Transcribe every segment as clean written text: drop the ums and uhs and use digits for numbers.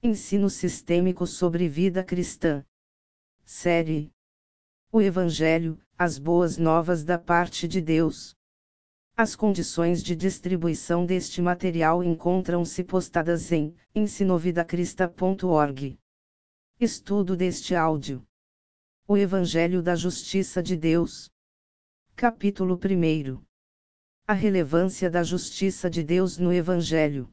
Ensino sistêmico sobre vida cristã. Série: O Evangelho, as boas novas da parte de Deus. As condições de distribuição deste material encontram-se postadas em ensinovidacrista.org. Estudo deste áudio. O Evangelho da Justiça de Deus. Capítulo 1. A relevância da justiça de Deus no Evangelho.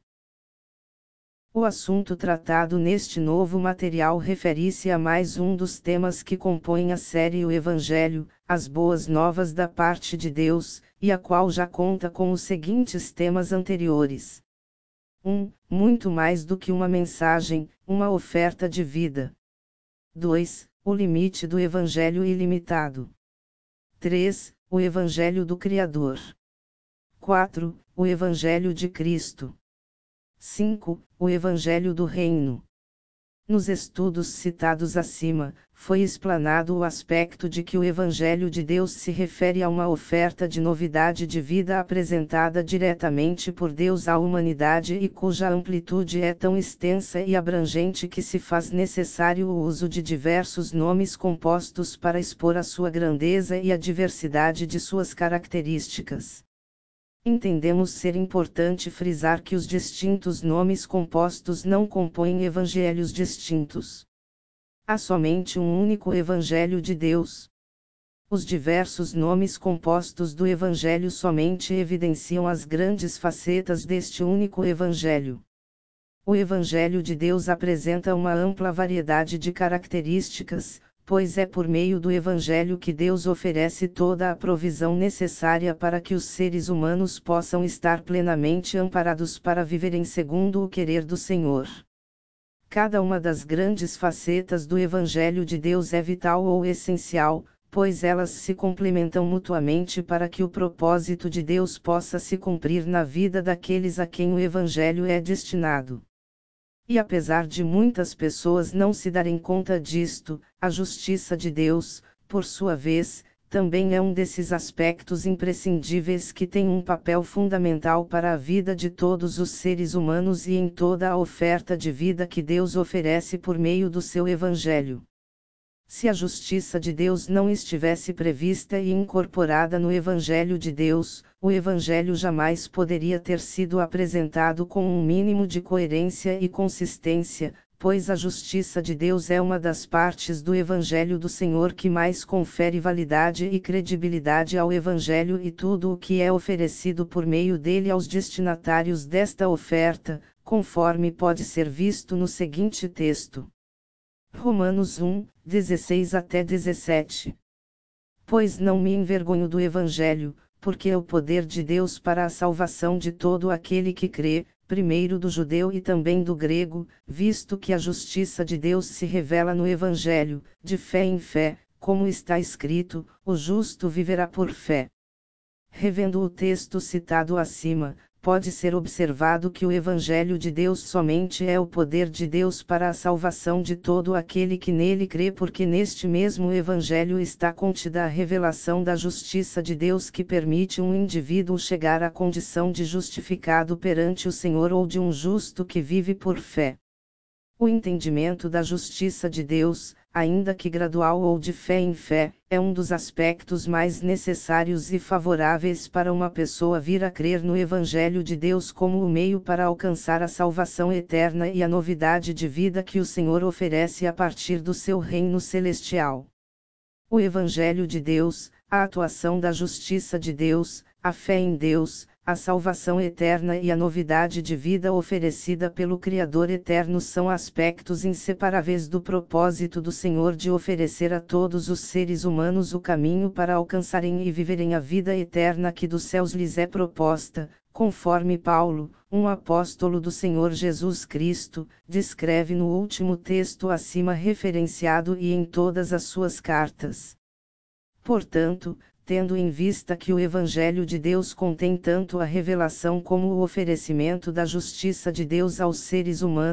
O assunto tratado neste novo material refere-se a mais um dos temas que compõem a série O Evangelho, as boas novas da parte de Deus, e a qual já conta com os seguintes temas anteriores. 1. Muito mais do que uma mensagem, uma oferta de vida. 2. O limite do Evangelho ilimitado. 3. O Evangelho do Criador. 4. O Evangelho de Cristo. 5. O Evangelho do Reino. Nos estudos citados acima, foi explanado o aspecto de que o Evangelho de Deus se refere a uma oferta de novidade de vida apresentada diretamente por Deus à humanidade e cuja amplitude é tão extensa e abrangente que se faz necessário o uso de diversos nomes compostos para expor a sua grandeza e a diversidade de suas características. Entendemos ser importante frisar que os distintos nomes compostos não compõem evangelhos distintos. Há somente um único Evangelho de Deus. Os diversos nomes compostos do Evangelho somente evidenciam as grandes facetas deste único Evangelho. O Evangelho de Deus apresenta uma ampla variedade de características, pois é por meio do Evangelho que Deus oferece toda a provisão necessária para que os seres humanos possam estar plenamente amparados para viverem segundo o querer do Senhor. Cada uma das grandes facetas do Evangelho de Deus é vital ou essencial, pois elas se complementam mutuamente para que o propósito de Deus possa se cumprir na vida daqueles a quem o Evangelho é destinado. E apesar de muitas pessoas não se darem conta disto, a justiça de Deus, por sua vez, também é um desses aspectos imprescindíveis que tem um papel fundamental para a vida de todos os seres humanos e em toda a oferta de vida que Deus oferece por meio do seu Evangelho. Se a justiça de Deus não estivesse prevista e incorporada no Evangelho de Deus, o Evangelho jamais poderia ter sido apresentado com um mínimo de coerência e consistência, pois a justiça de Deus é uma das partes do Evangelho do Senhor que mais confere validade e credibilidade ao Evangelho e tudo o que é oferecido por meio dele aos destinatários desta oferta, conforme pode ser visto no seguinte texto. Romanos 1, 16-17. Pois não me envergonho do Evangelho, porque é o poder de Deus para a salvação de todo aquele que crê, primeiro do judeu e também do grego, visto que a justiça de Deus se revela no Evangelho, de fé em fé, como está escrito, o justo viverá por fé. Revendo o texto citado acima, pode ser observado que o Evangelho de Deus somente é o poder de Deus para a salvação de todo aquele que nele crê, porque neste mesmo Evangelho está contida a revelação da justiça de Deus que permite um indivíduo chegar à condição de justificado perante o Senhor ou de um justo que vive por fé. O entendimento da justiça de Deus, ainda que gradual ou de fé em fé, é um dos aspectos mais necessários e favoráveis para uma pessoa vir a crer no Evangelho de Deus como o meio para alcançar a salvação eterna e a novidade de vida que o Senhor oferece a partir do seu reino celestial. O Evangelho de Deus, a atuação da justiça de Deus, a fé em Deus, a salvação eterna e a novidade de vida oferecida pelo Criador eterno são aspectos inseparáveis do propósito do Senhor de oferecer a todos os seres humanos o caminho para alcançarem e viverem a vida eterna que dos céus lhes é proposta, conforme Paulo, um apóstolo do Senhor Jesus Cristo, descreve no último texto acima referenciado e em todas as suas cartas. Portanto, tendo em vista que o Evangelho de Deus contém tanto a revelação como o oferecimento da justiça de Deus aos seres humanos,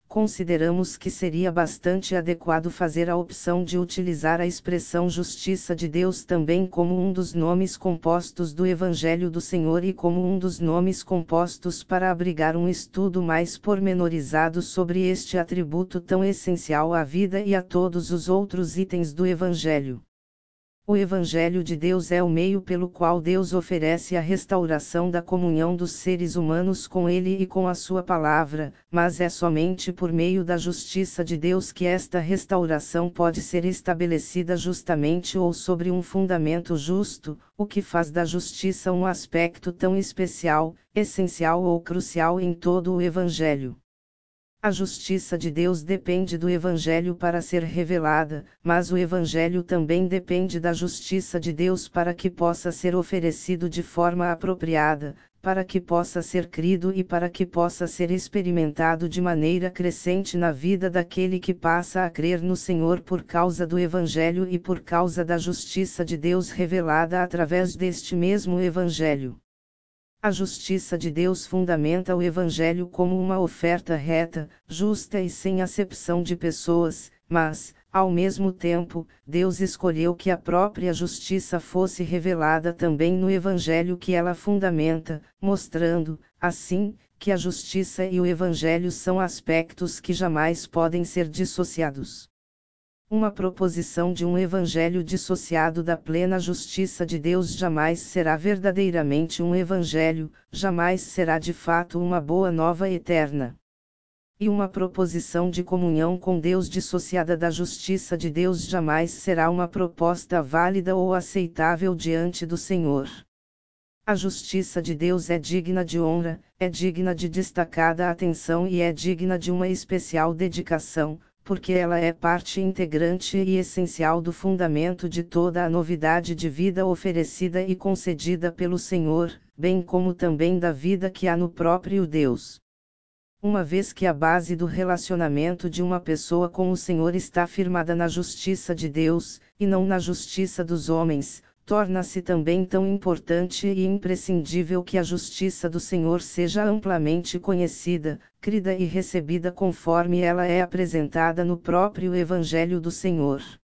consideramos que seria bastante adequado fazer a opção de utilizar a expressão Justiça de Deus também como um dos nomes compostos do Evangelho do Senhor e como um dos nomes compostos para abrigar um estudo mais pormenorizado sobre este atributo tão essencial à vida e a todos os outros itens do Evangelho. O Evangelho de Deus é o meio pelo qual Deus oferece a restauração da comunhão dos seres humanos com Ele e com a Sua palavra, mas é somente por meio da justiça de Deus que esta restauração pode ser estabelecida justamente ou sobre um fundamento justo, o que faz da justiça um aspecto tão especial, essencial ou crucial em todo o Evangelho. A justiça de Deus depende do Evangelho para ser revelada, mas o Evangelho também depende da justiça de Deus para que possa ser oferecido de forma apropriada, para que possa ser crido e para que possa ser experimentado de maneira crescente na vida daquele que passa a crer no Senhor por causa do Evangelho e por causa da justiça de Deus revelada através deste mesmo Evangelho. A justiça de Deus fundamenta o Evangelho como uma oferta reta, justa e sem acepção de pessoas, mas, ao mesmo tempo, Deus escolheu que a própria justiça fosse revelada também no Evangelho que ela fundamenta, mostrando, assim, que a justiça e o Evangelho são aspectos que jamais podem ser dissociados. Uma proposição de um evangelho dissociado da plena justiça de Deus jamais será verdadeiramente um evangelho, jamais será de fato uma boa nova eterna. E uma proposição de comunhão com Deus dissociada da justiça de Deus jamais será uma proposta válida ou aceitável diante do Senhor. A justiça de Deus é digna de honra, é digna de destacada atenção e é digna de uma especial dedicação, porque ela é parte integrante e essencial do fundamento de toda a novidade de vida oferecida e concedida pelo Senhor, bem como também da vida que há no próprio Deus. Uma vez que a base do relacionamento de uma pessoa com o Senhor está firmada na justiça de Deus, e não na justiça dos homens, torna-se também tão importante e imprescindível que a justiça do Senhor seja amplamente conhecida, crida e recebida conforme ela é apresentada no próprio Evangelho do Senhor.